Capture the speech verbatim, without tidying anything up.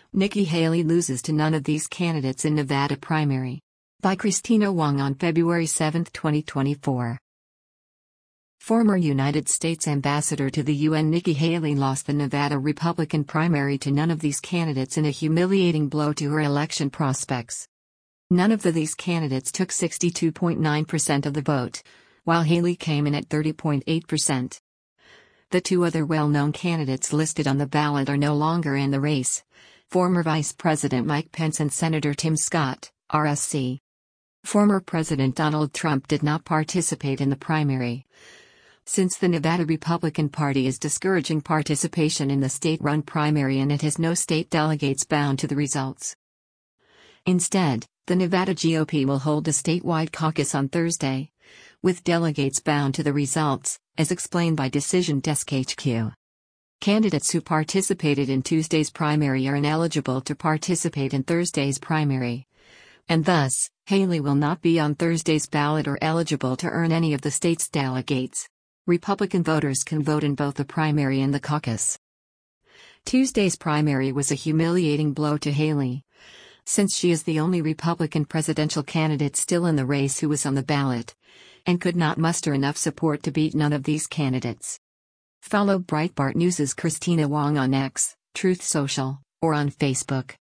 Nikki Haley loses to none of these candidates in Nevada primary. By Christina Wong on February seventh, twenty twenty-four. Former United States Ambassador to the U N Nikki Haley lost the Nevada Republican primary to none of these candidates in a humiliating blow to her election prospects. None of the, these candidates took sixty-two point nine percent of the vote, while Haley came in at thirty point eight percent. The two other well-known candidates listed on the ballot are no longer in the race: former Vice President Mike Pence and Senator Tim Scott, R S C. Former President Donald Trump did not participate in the primary. Since the Nevada Republican Party is discouraging participation in the state-run primary and it has no state delegates bound to the results. Instead, the Nevada G O P will hold a statewide caucus on Thursday, with delegates bound to the results, as explained by Decision Desk H Q. Candidates who participated in Tuesday's primary are ineligible to participate in Thursday's primary. And thus, Haley will not be on Thursday's ballot or eligible to earn any of the state's delegates. Republican voters can vote in both the primary and the caucus. Tuesday's primary was a humiliating blow to Haley, since she is the only Republican presidential candidate still in the race who was on the ballot, and could not muster enough support to beat none of these candidates. Follow Breitbart News' Christina Wong on X, Truth Social, or on Facebook.